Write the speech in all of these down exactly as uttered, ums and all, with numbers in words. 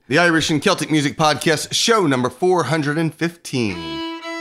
The Irish and Celtic Music Podcast, show number four hundred fifteen.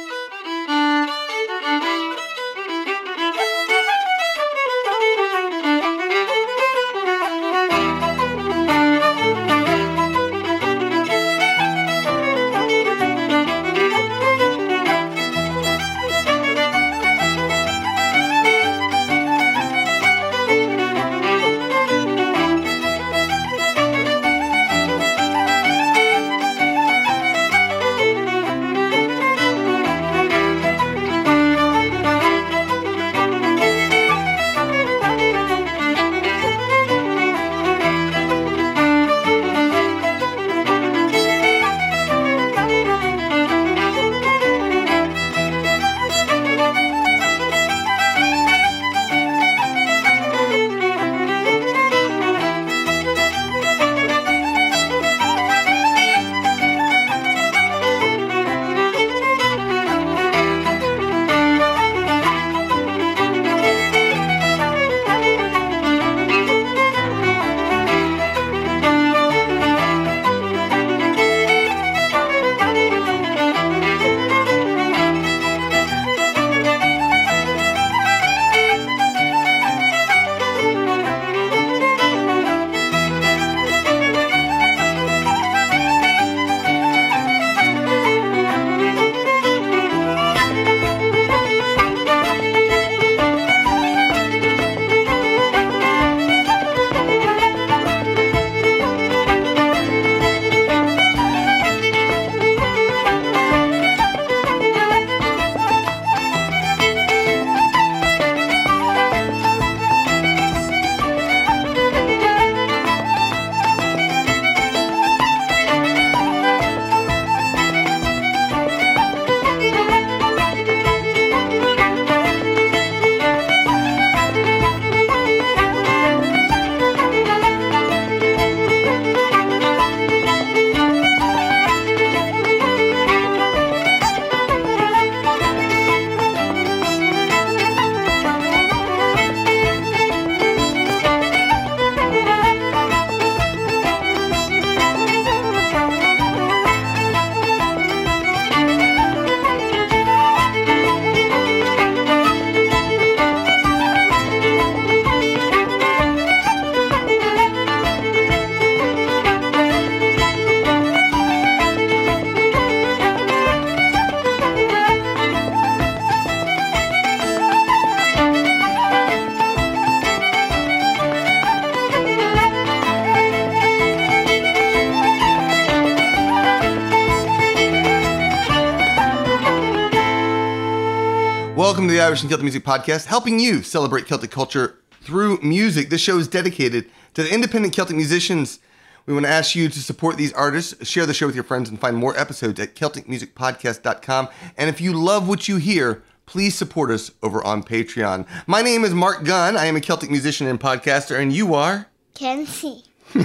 Welcome to the Irish and Celtic Music Podcast, helping you celebrate Celtic culture through music. This show is dedicated to the independent Celtic musicians. We want to ask you to support these artists, share the show with your friends, and find more episodes at celtic music podcast dot com. And if you love what you hear, please support us over on Patreon. My name is Mark Gunn. I am a Celtic musician and podcaster, and you are? Kenzie.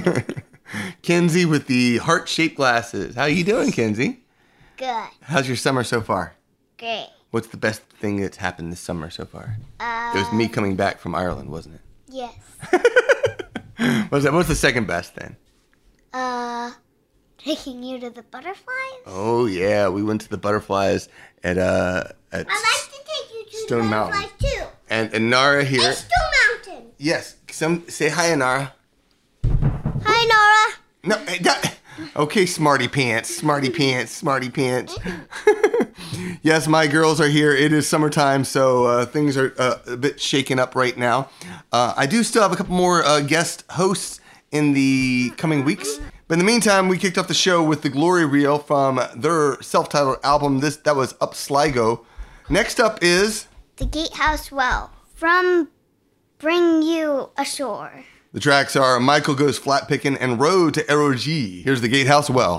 Kenzie with the heart-shaped glasses. How you doing, Kenzie? Good. How's your summer so far? Great. What's the best thing that's happened this summer so far? Uh, It was me coming back from Ireland, wasn't it? Yes. What's that? What's the second best then? Uh, taking you to the butterflies? Oh yeah, we went to the butterflies at uh at I'd like to take you to Stone the Mountain. butterflies too. and and Nara here. And Stone Mountain. Yes, some say hi, Nara. Hi, Nora. No, eh, da- okay, smarty pants, smarty pants, smarty pants. Yes, my girls are here. It is summertime, so uh, things are uh, a bit shaken up right now. Uh, I do still have a couple more uh, guest hosts in the coming weeks. But in the meantime, we kicked off the show with the Glory Reel from their self-titled album. This That was Up Sligo. Next up is... The Gatehouse Well from Bring You Ashore. The tracks are Michael Goes Flat Pickin' and Road to Eroji. Here's the Gatehouse Well.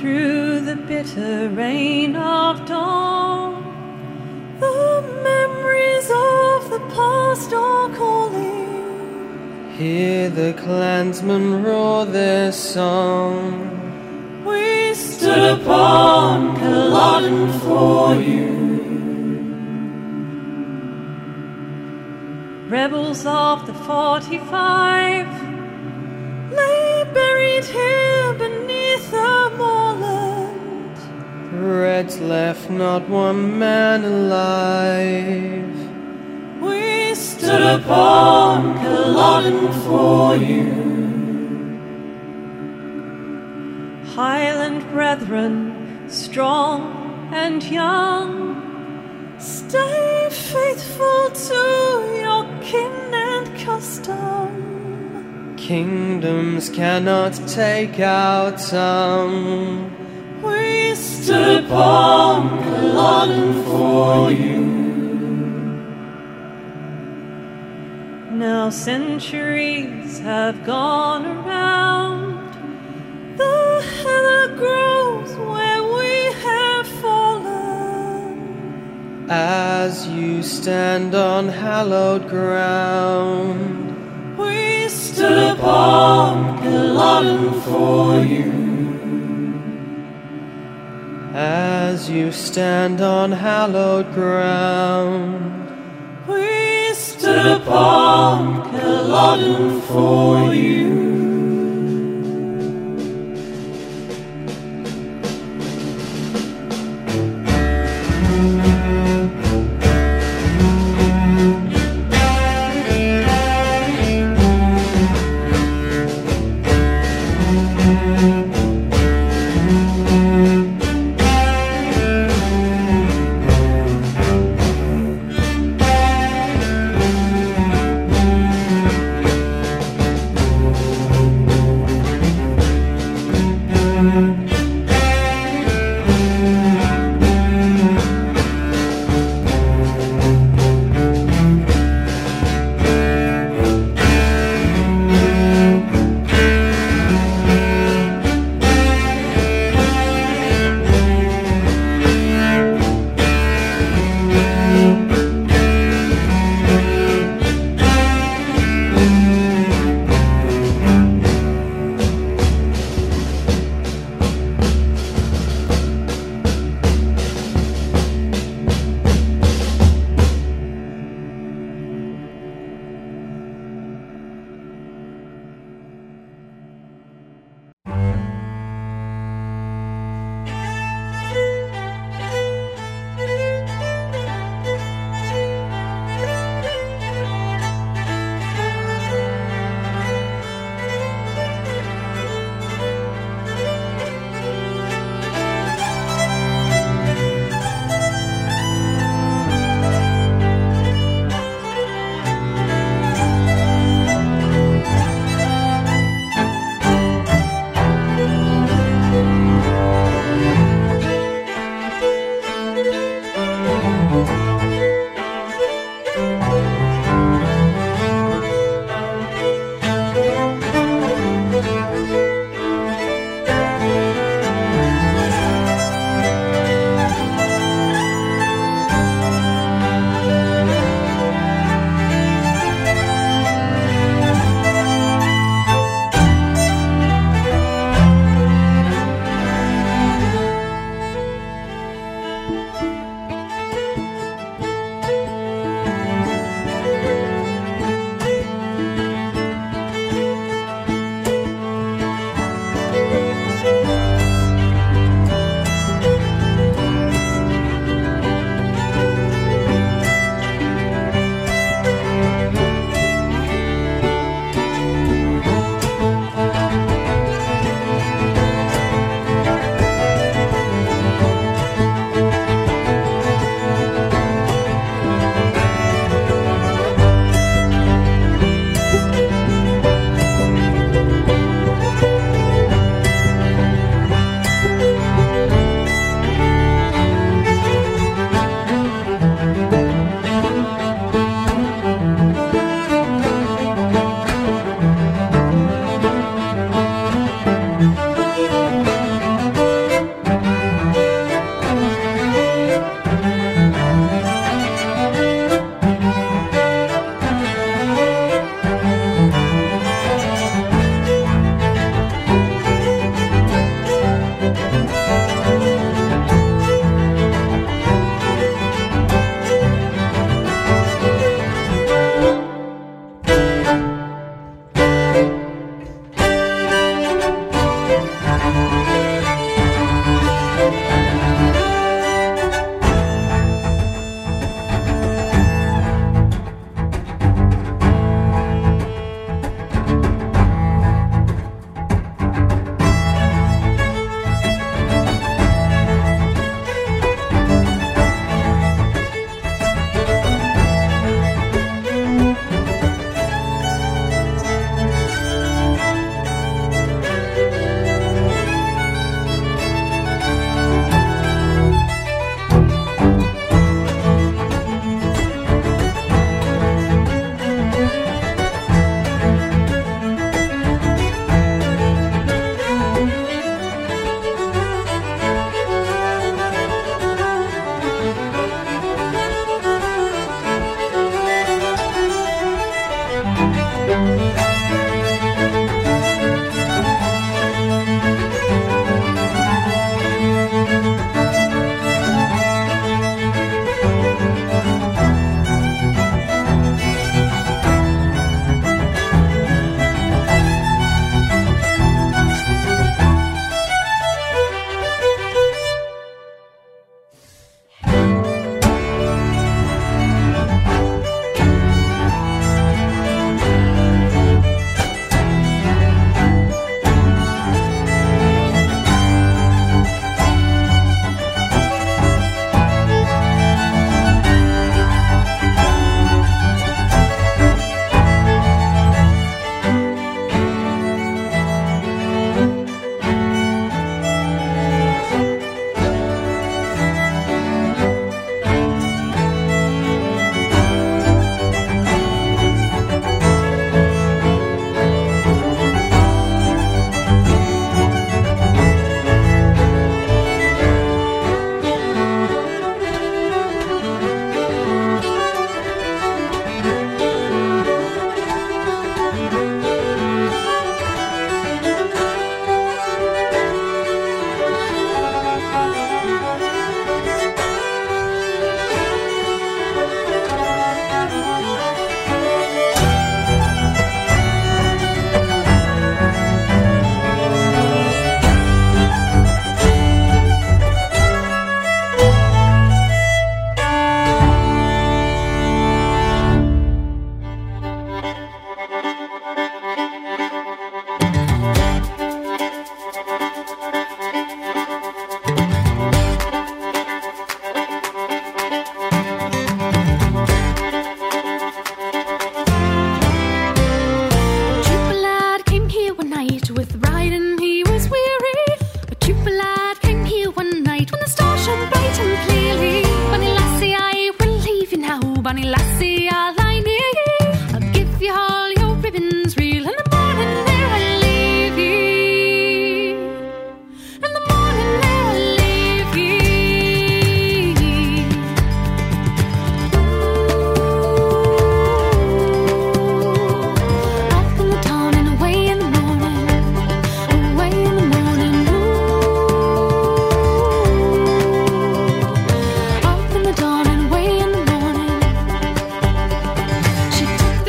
through the bitter rain of dawn. The memories of the past are calling. Hear the clansmen roar their song. We stood upon Culloden for you. Rebels of the forty-five lay buried here beneath the moorland. The Reds left not one man alive. We stood upon Culloden for you. Highland brethren, strong and young, stay faithful to your kin and custom. Kingdoms cannot take our tongue. We stood upon Culloden for you. Now centuries have gone around. The heather grows where we have fallen. As you stand on hallowed ground, we stood upon Culloden for you. As you stand on hallowed ground, we stood upon Culloden for you.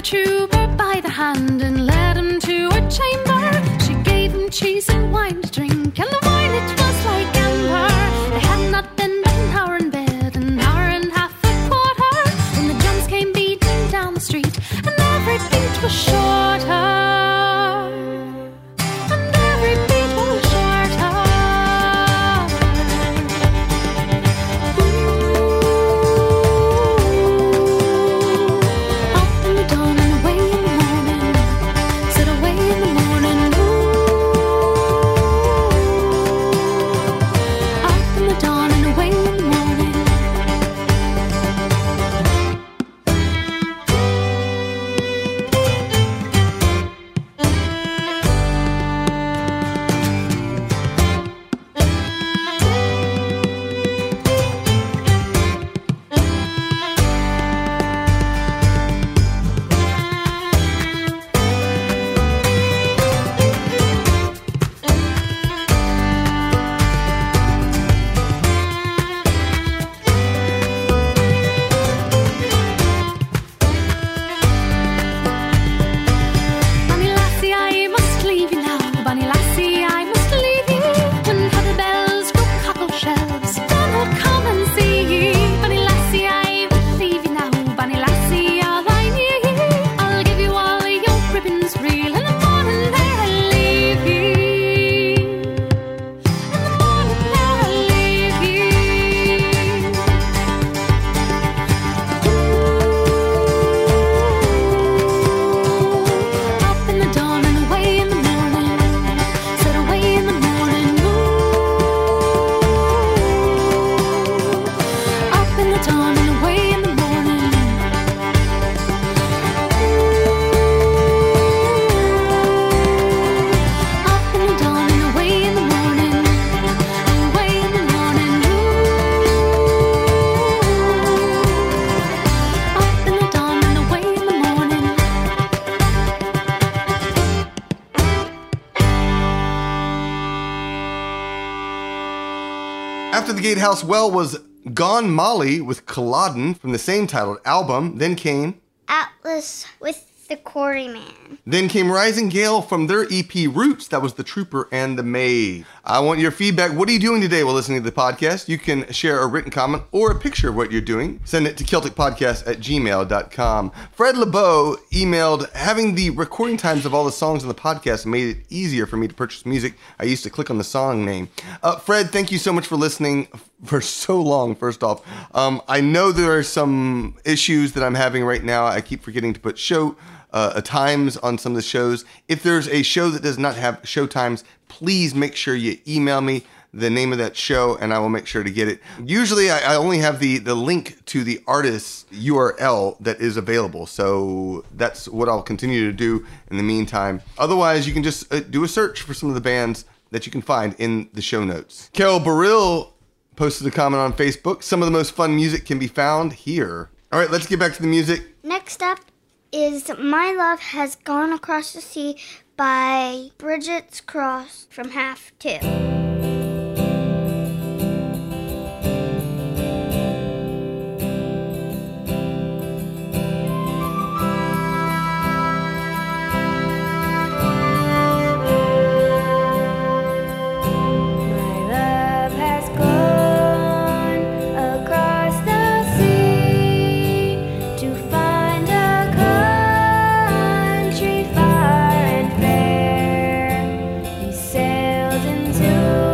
trooper by the hand and led him to a chamber. She gave him cheese and wine to drink, and the wine it was like amber. They had not been but an hour in bed, an hour and a half a quarter, when the drums came beating down the street, and every beat was shorter. After the Gatehouse Well was Gone Molly with Culloden from the same titled album. Then came Atlas with the Quarryman. Then came Rising Gale from their E P Roots. That was The Trooper and the Maid. I want your feedback. What are you doing today while listening to the podcast? You can share a written comment or a picture of what you're doing. Send it to Celtic Podcast at gmail dot com. Fred LeBeau emailed, having the recording times of all the songs on the podcast made it easier for me to purchase music. I used to click on the song name. Uh, Fred, thank you so much for listening for so long, first off. Um, I know there are some issues that I'm having right now. I keep forgetting to put show Uh, times on some of the shows. If there's a show that does not have show times, please make sure you email me the name of that show and I will make sure to get it. Usually I, I only have the, the link to the artist's U R L that is available, so that's what I'll continue to do in the meantime. Otherwise, you can just uh, do a search for some of the bands that you can find in the show notes. Carol Burrill posted a comment on Facebook. Some of the most fun music can be found here. All right, let's get back to the music. Next up is My Love Has Gone Across the Sea by Bridget's Cross from Half Two. Sailed into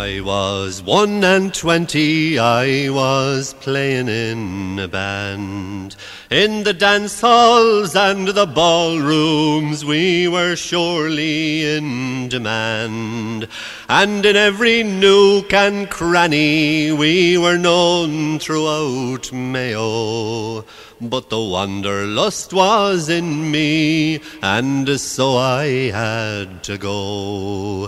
I was one and twenty, I was playing in a band. In the dance halls and the ballrooms we were surely in demand. And in every nook and cranny we were known throughout Mayo. But the wanderlust was in me, and so I had to go.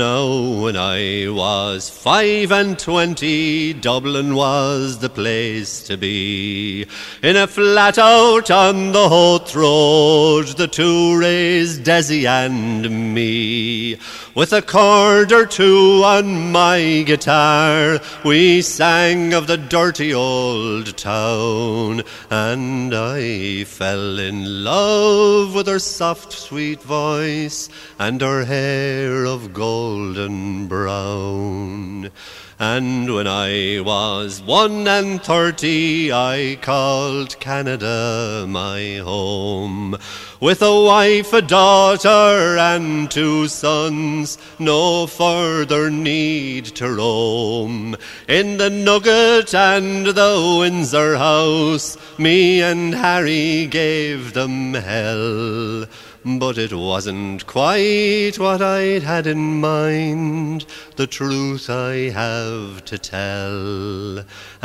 Now when I was five and twenty, Dublin was the place to be. In a flat out on the Howth Road, the two raised Desi and me. With a chord or two on my guitar, we sang of the dirty old town. And I fell in love with her soft, sweet voice and her hair of golden brown. And when I was one and thirty, I called Canada my home. With a wife, a daughter, and two sons, no further need to roam. In the Nugget and the Windsor House, me and Harry gave them hell. But it wasn't quite what I'd had in mind, the truth I have to tell.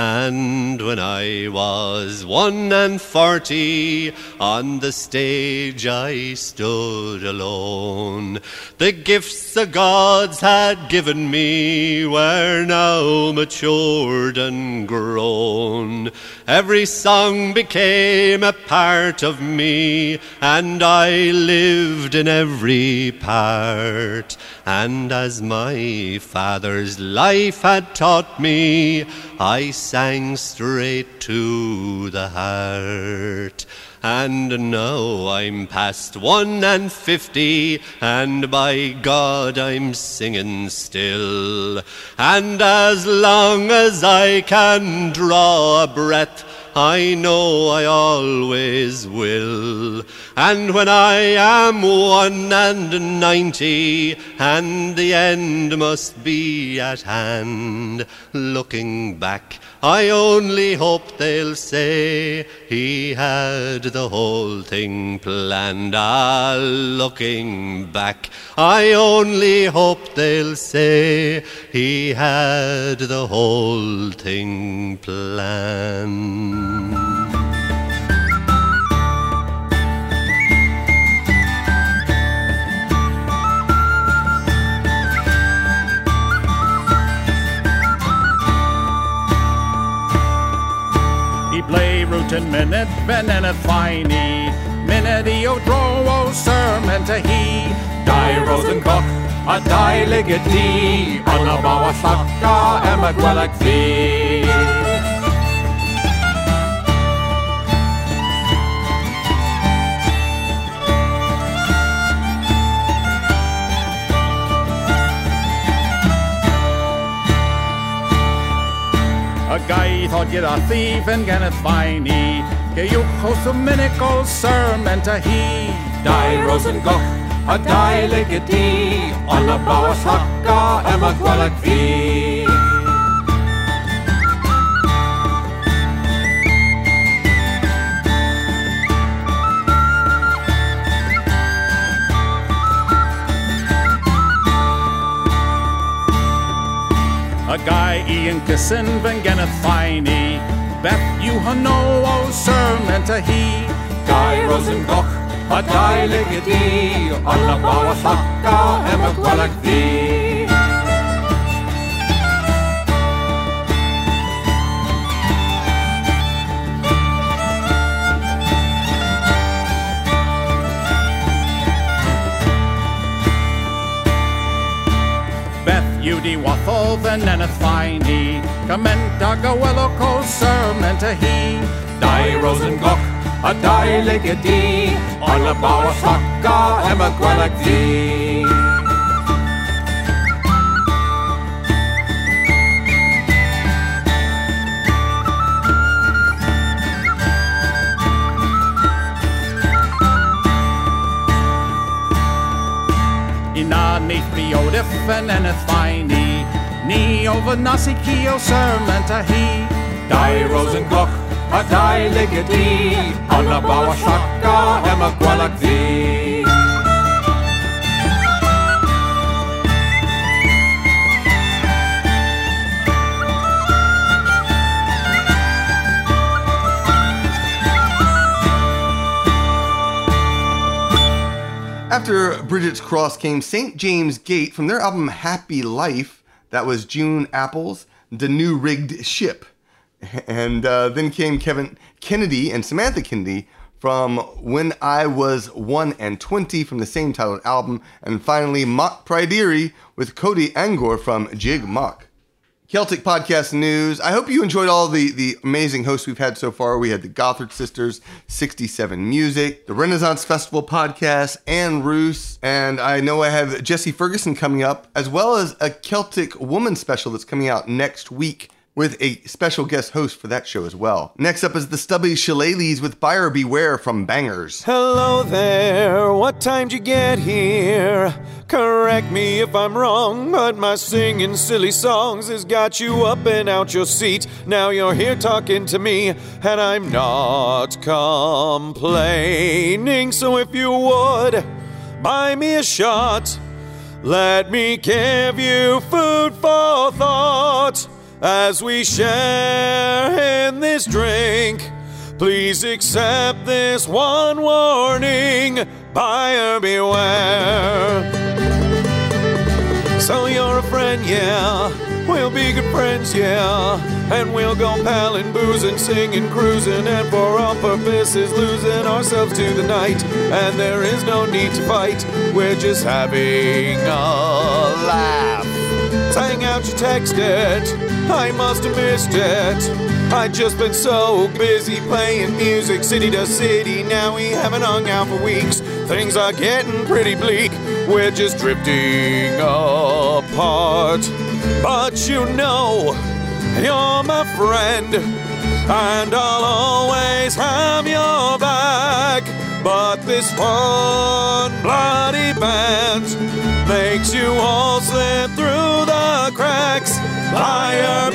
And when I was one and forty, on the stage I stood alone. The gifts the gods had given me were now matured and grown. Every song became a part of me, and I lived in every part. And as my father's life had taught me, I sang straight to the heart. And now I'm past one and fifty, and by God I'm singing still. And as long as I can draw a breath, I know I always will. And when I am one and ninety, and the end must be at hand, looking back, I only hope they'll say he had the whole thing planned. Ah, looking back, I only hope they'll say he had the whole thing planned. Play root and minute, beneneth finey. Minute o dro o sermon to he. Die Rosenkoch, a die ligatee. On a bawa shaka, emma gwelak fee. A guy thought you'd a thief and ganneth finey. Ge you chos minical sermon to he. Die Rosenkoch, a die ligatee. On a bawa shaka, emma gwelak fee. A guy Ian Kissin van Genneth Finey. Beth you know o sermon to he. Guy Rosenkoch, a die ligatee. On a bawa shaka, emma gwelak fee. Udi wathol veneneth finey. Commenta goello co sermon to he. Die Rosenkoch, a die ligatee. On a bawa shaka, emma gwelak fee. Inani friodif veneneth finey. Ní over nasi kio sermon a he. Dai rosen goch, a dai ligadi. Alla bawa shaka, emma gwalak thee. After Bridget's Cross came Saint James Gate from their album Happy Life. That was June Apples, The New Rigged Ship. And uh, then came Kevin Kennedy and Samantha Kennedy from When I Was one and twenty from the same titled album. And finally, Mock Prydeary with Cody Angor from Jig Mock. Celtic Podcast News. I hope you enjoyed all the, the amazing hosts we've had so far. We had the Gothard Sisters, sixty-seven Music, the Renaissance Festival Podcast, Anne Roos, and I know I have Jesse Ferguson coming up, as well as a Celtic Woman special that's coming out next week with a special guest host for that show as well. Next up is the Stubby Shillelaghs with Buyer Beware from Bangers. Hello there, what time'd you get here? Correct me if I'm wrong, but my singing silly songs has got you up and out your seat. Now you're here talking to me, and I'm not complaining. So if you would, buy me a shot. Let me give you food for thought. As we share in this drink, please accept this one warning. Buyer beware. So you're a friend, yeah. We'll be good friends, yeah. And we'll go palin', boozing, singing, cruising, and for all purposes losing ourselves to the night. And there is no need to fight. We're just having a laugh. Hang out, you texted. I must have missed it. I just been so busy playing music city to city. Now we haven't hung out for weeks. Things are getting pretty bleak. We're just drifting apart. But you know, you're my friend, and I'll always have your back. But this one bloody band makes you all slip through the cracks. Buyer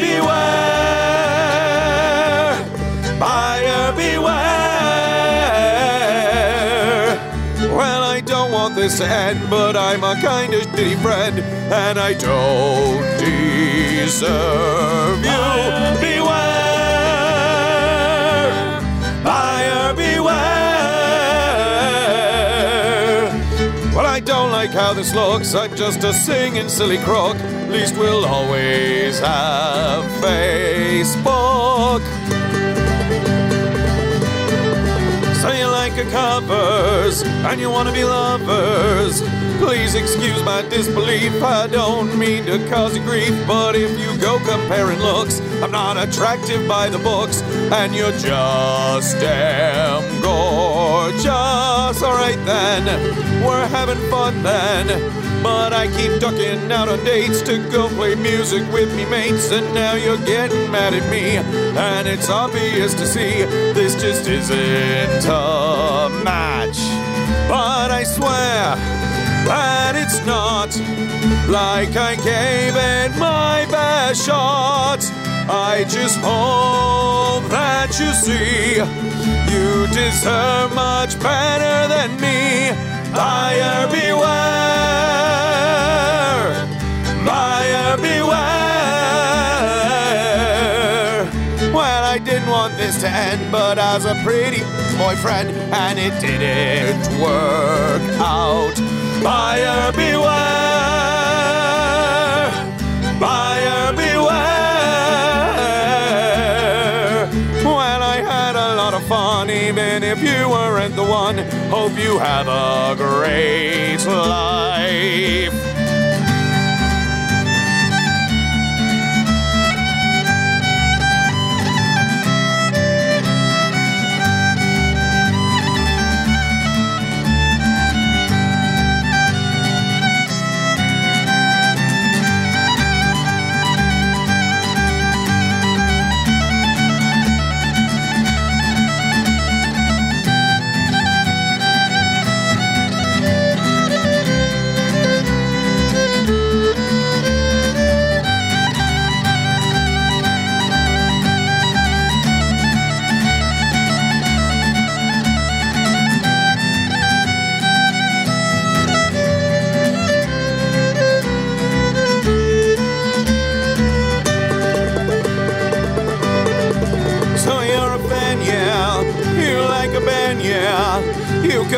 beware, buyer beware. Well, I don't want this to end, but I'm a kind of shitty friend, and I don't deserve you. Beware, buyer beware. Well, I don't like how this looks. I'm just a singing silly crook. At least we'll always have Facebook. So you like your covers, and you want to be lovers. Please excuse my disbelief. I don't mean to cause you grief, but if you go comparing looks, I'm not attractive by the books, and you're just damn gorgeous. Alright then, we're having fun then. But I keep ducking out on dates to go play music with me mates, and now you're getting mad at me, and it's obvious to see this just isn't a match. But I swear that it's not, like I gave it my best shot. I just hope that you see you deserve much better than me. Buyer beware, buyer beware. Well, I didn't want this to end, but I was a pretty boyfriend, and it didn't work out. Buyer beware, buyer beware. Well, I had a lot of fun, even if you weren't the one. Hope you have a great life.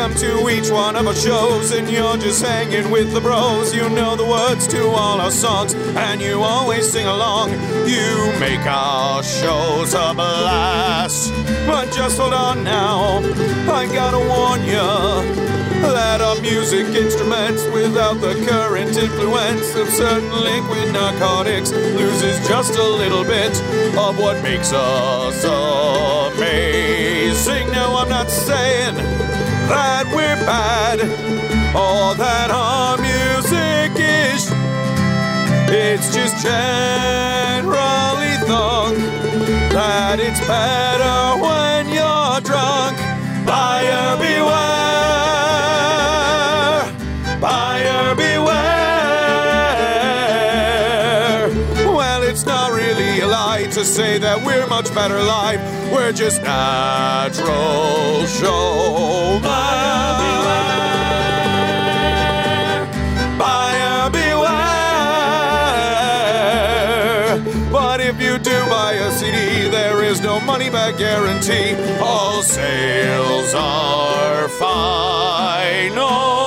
come to each one of our shows and you're just hanging with the bros. You know the words to all our songs and you always sing along. You make our shows a blast. But just hold on now, I gotta warn ya that our music instruments without the current influence of certain liquid narcotics loses just a little bit of what makes us amazing. Now I'm not saying that we're bad or that our music is. It's just generally thought that it's better when you're drunk. Buyer beware, buyer beware. Well, it's not really a lie to say that we're much better live. We're just natural showmen. Buyer beware, buyer beware. But if you do buy a C D, there is no money-back guarantee. All sales are final.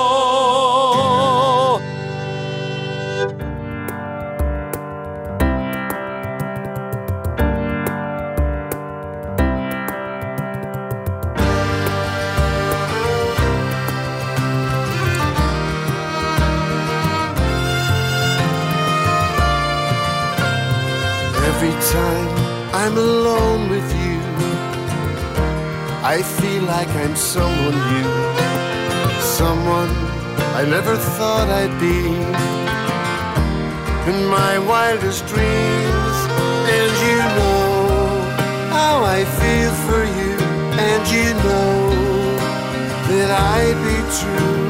Every time I'm alone with you, I feel like I'm someone new, someone I never thought I'd be in my wildest dreams. And you know how I feel for you, and you know that I'd be true.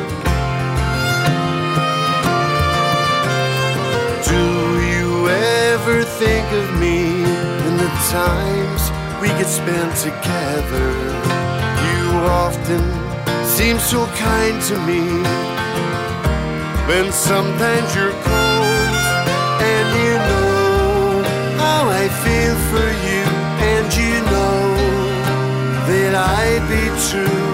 Do you ever think of me in the times we could spend together? You often seem so kind to me, when sometimes you're cold. And you know how I feel for you, and you know that I'd be true.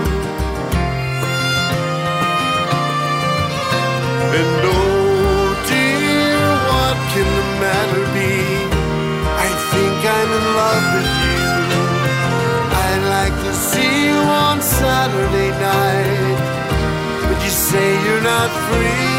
And oh dear, what can the matter be? I think I'm in love with you. I'd like to see you on Saturday night, but you say you're not free.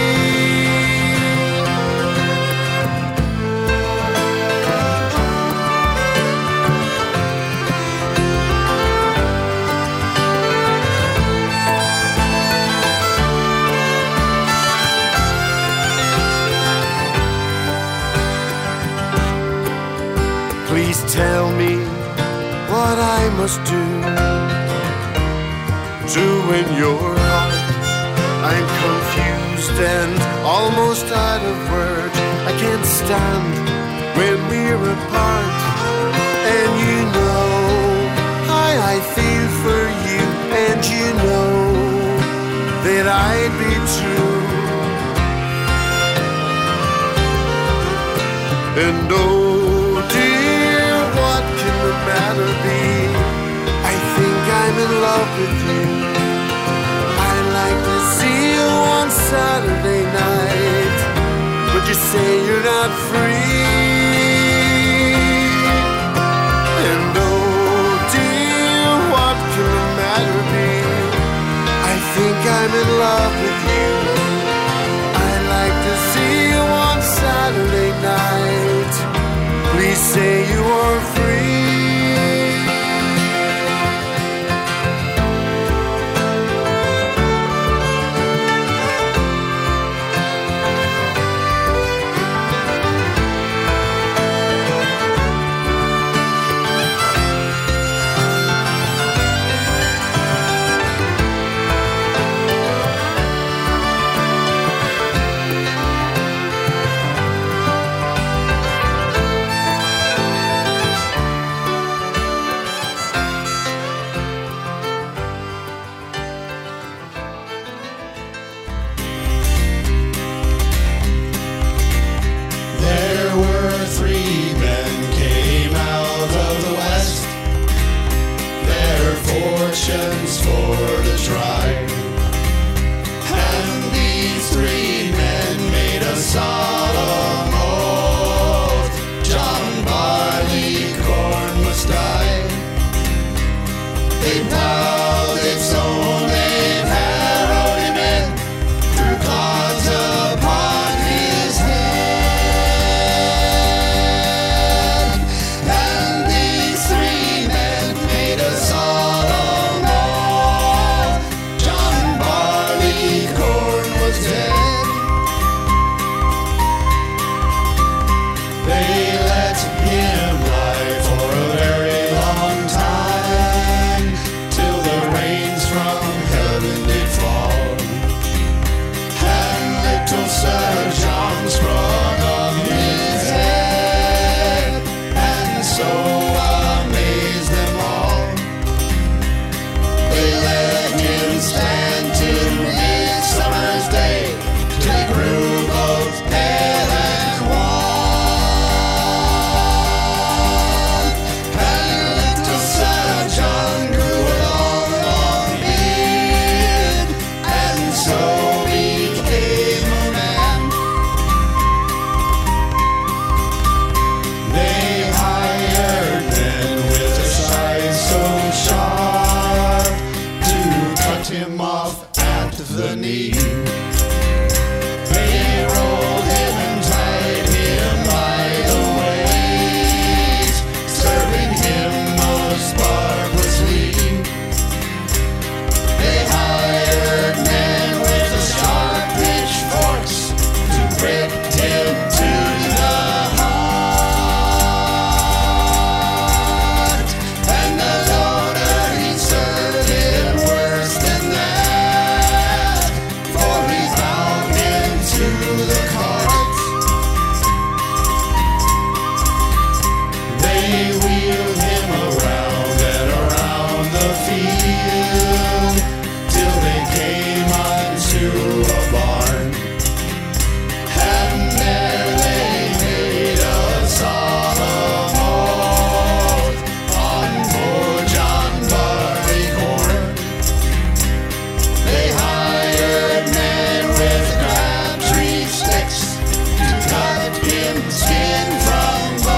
Please tell me what I must do to win your heart. I'm confused and almost out of words. I can't stand when we're apart. And you know how I feel for you, and you know that I'd be true. And oh dear, what can the matter be? I think I'm in love with you. I'd like to see you on Saturday night, but you say you're not free. And oh dear, what can the matter be? I think I'm in love with you. I'd like to see you on Saturday night. Please say you are free. try. And these three men made a solemn oath. John Barleycorn must die. They vowed they'd sown, they'd harrowed him in, threw clods upon his head. And these three men made a solemn oath. John Barleycorn was dead. They let him lie for a very long time, till the rains from heaven did fall. And little Sir John sprung on his head, and so amazed them all. They let him stand till midsummer's day, till he grew both pale and wan. And little Sir John grew a long, long beard, and so became a man. They hired men with a scythe so sharp to cut him off at the knee. They rolled him and tied him by the waist, serving him most barbarously. They hired men with the sharp pitchforks to rip him to the heart. And the loner he served him worse than that, for he's bound into the cart. They wheeled him around and around the field, till they came unto a barn. And there they made a solemn oath on poor John Barleycorn. They hired men with crabtree sticks to cut him skin from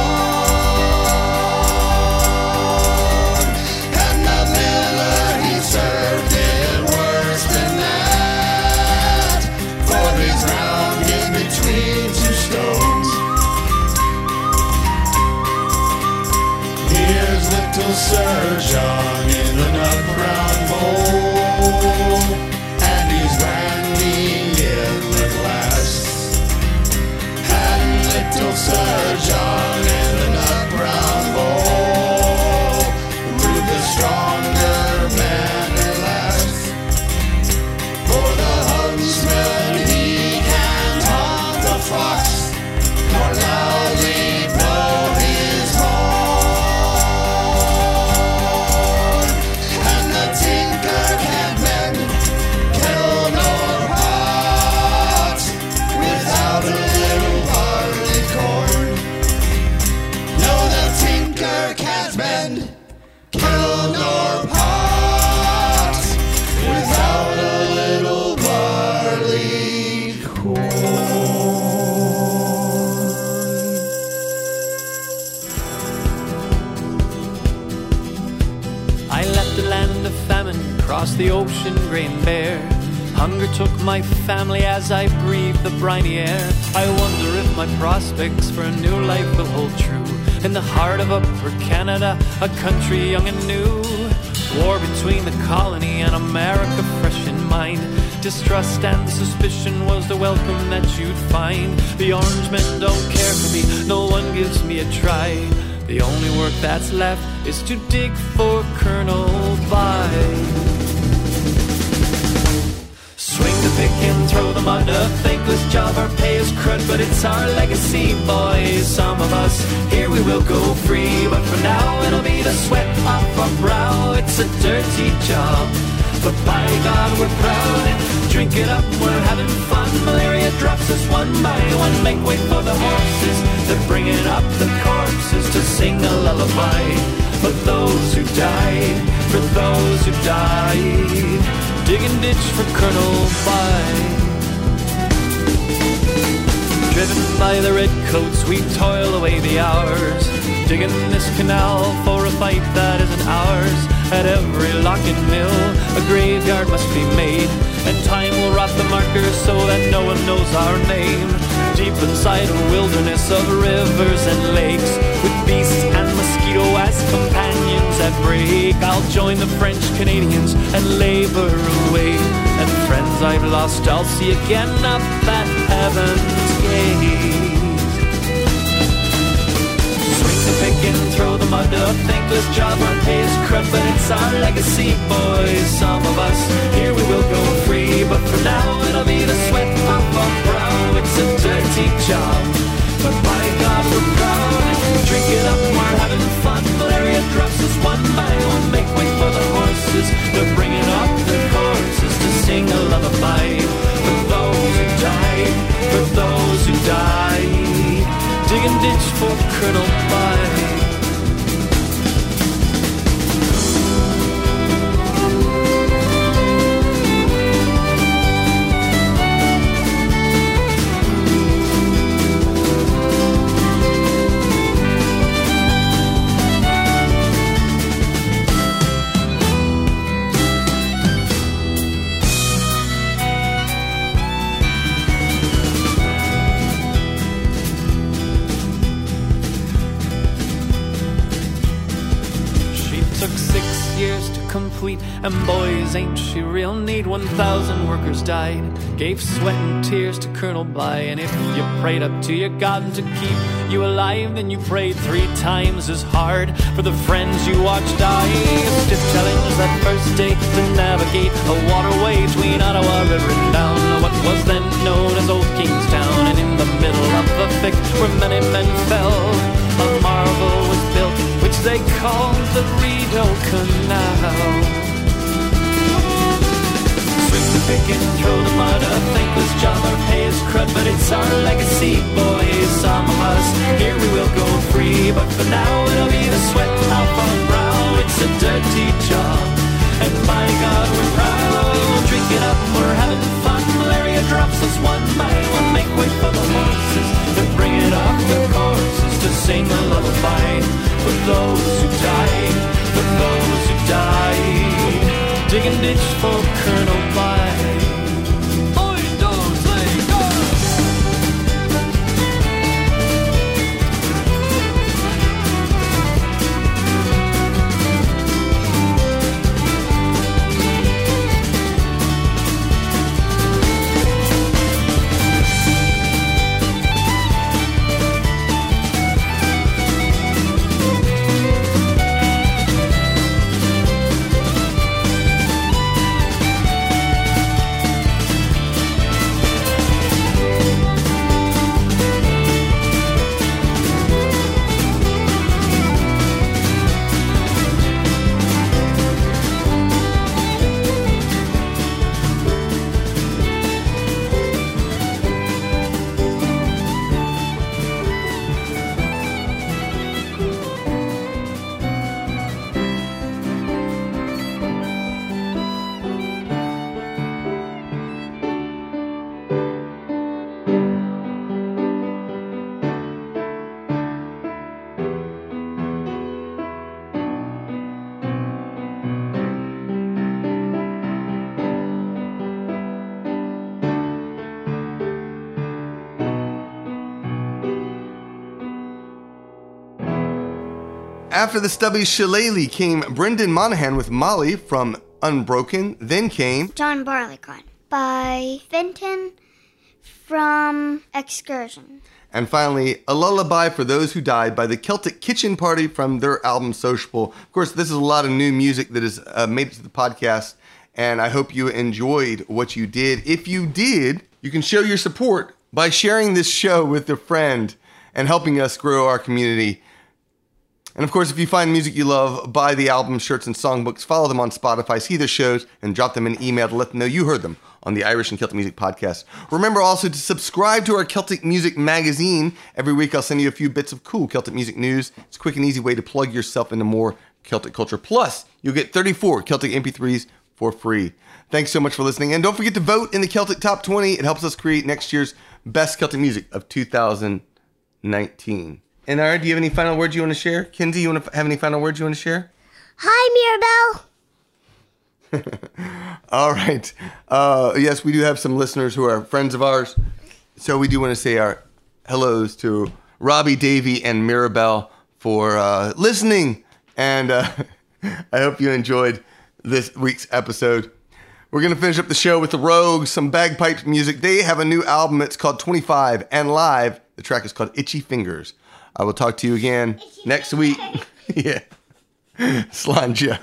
bone. And the miller he served him worse than that, for he's drowned him between two stones. Here's little Sir John in the nut brown bowl, and he's branding in the glass. And little Sir John in the nut brown bowl proved the stronger man at last. For the huntsman he can't haunt the fox, nor loudly blow his horn. And the tinker can't mend kettle nor pot without a little barleycorn. No, the tinker can't mend kettle nor pot without a little barleycorn. I left the land of famine, crossed the ocean great and bare. Hunger took my family as I breathed the briny air. I wonder if my prospects for a new life will hold true. In the heart of Upper Canada, a country young and new. War between the colony and America fresh in mind. Distrust and suspicion was the welcome that you'd find. The orange men don't care for me, no one gives me a try. The only work that's left is to dig for Colonel Vi. Swing the pick and throw the mud, a thankless job, our pay is crud, but it's our legacy, boys. Some of us, here we will go free, but for now it'll be the sweat off our brow. It's a dirty job, but by God we're proud and drink it up, we're having fun. Malaria drops us one by one, make way for the horses. They're bringing up the corpses to sing a lullaby for those who died, for those who died. digging ditch for Colonel By. Driven by the redcoats, we toil away the hours, digging this canal for a fight that isn't ours. At every lock and mill, a graveyard must be made, and time will rot the markers so that no one knows our name. Deep inside a wilderness of rivers and lakes, with beast and mosquito as companions at break, I'll join the French Canadians and labor away. And friends I've lost I'll see again up at heaven's gate. Swing the pick and throw the mud, a thankless job, our pay is crud, but it's our legacy, boys. Some of us, here we will go free, but for now it'll be the sweat off our brow. It's a dirty job, but by God we're proud. Drink it up, we're having fun. Malaria drops us one by one. Make way for the horses, they're bringing up their corpses to sing a lullaby for those who died, for those who died. Digging ditch for Colonel By. Complete. And boys, ain't she real neat? One thousand workers died, gave sweat and tears to Colonel By. And if you prayed up to your God to keep you alive, then you prayed three times as hard for the friends you watched die. A stiff challenge that first day to navigate a waterway between Ottawa River and down what was then known as Old Kingstown. And in the middle of the thick where many men fell, a marvel was built which they called the Rideau Canal. Swing the pick and throw the mud, a thankless job, our pay is crud, but it's our legacy, boys. Some of us, here we will go free, but for now it'll be the sweat off our brow. It's a dirty job, and by God we're proud. Drink it up, we're having fun. Malaria drops us one by one. Make way for the horses, then bring it off the corpses to sing a lullaby for those who died, for those who died. Digging ditch for Colonel By. After the Stubby Shillelagh came Brendan Monahan with Molly from Unbroken. Then came John Barleycorn by Fenton from Excursion. And finally, A Lullaby for Those Who Died by the Celtic Kitchen Party from their album Sociable. Of course, this is a lot of new music that has uh, made it to the podcast, and I hope you enjoyed what you did. If you did, you can show your support by sharing this show with a friend and helping us grow our community. And of course, if you find music you love, buy the album, shirts, and songbooks, follow them on Spotify, see their shows, and drop them an email to let them know you heard them on the Irish and Celtic Music Podcast. Remember also to subscribe to our Celtic Music magazine. Every week I'll send you a few bits of cool Celtic music news. It's a quick and easy way to plug yourself into more Celtic culture. Plus, you'll get thirty-four Celtic M P threes for free. Thanks so much for listening. And don't forget to vote in the Celtic Top twenty. It helps us create next year's Best Celtic Music of two thousand nineteen. And Ara, do you have any final words you want to share? Kinsey, you want to have any final words you want to share? Hi, Mirabelle. All right. Uh, yes, we do have some listeners who are friends of ours. So we do want to say our hellos to Robbie, Davey, and Mirabelle for uh, listening. And uh, I hope you enjoyed this week's episode. We're going to finish up the show with the Rogues, some bagpipe music. They have a new album. It's called twenty-five, and live, the track is called Itchy Fingers. I will talk to you again Itchy next week. Yeah. Slanja.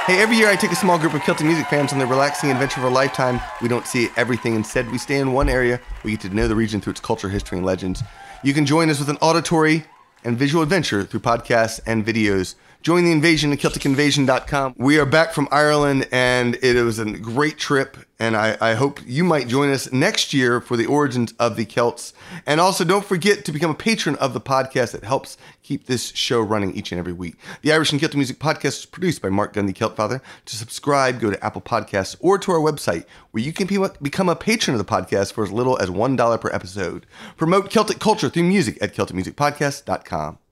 Hey, every year I take a small group of Celtic music fans on the relaxing adventure of a lifetime. We don't see everything. Instead, we stay in one area. We get to know the region through its culture, history, and legends. You can join us with an auditory and visual adventure through podcasts and videos. Join the invasion at Celtic Invasion dot com. We are back from Ireland, and it was a great trip, and I, I hope you might join us next year for the origins of the Celts. And also, don't forget to become a patron of the podcast that helps keep this show running each and every week. The Irish and Celtic Music Podcast is produced by Mark Gunn, the Celt Father. To subscribe, go to Apple Podcasts or to our website, where you can be, become a patron of the podcast for as little as one dollar per episode. Promote Celtic culture through music at Celtic Music Podcast dot com.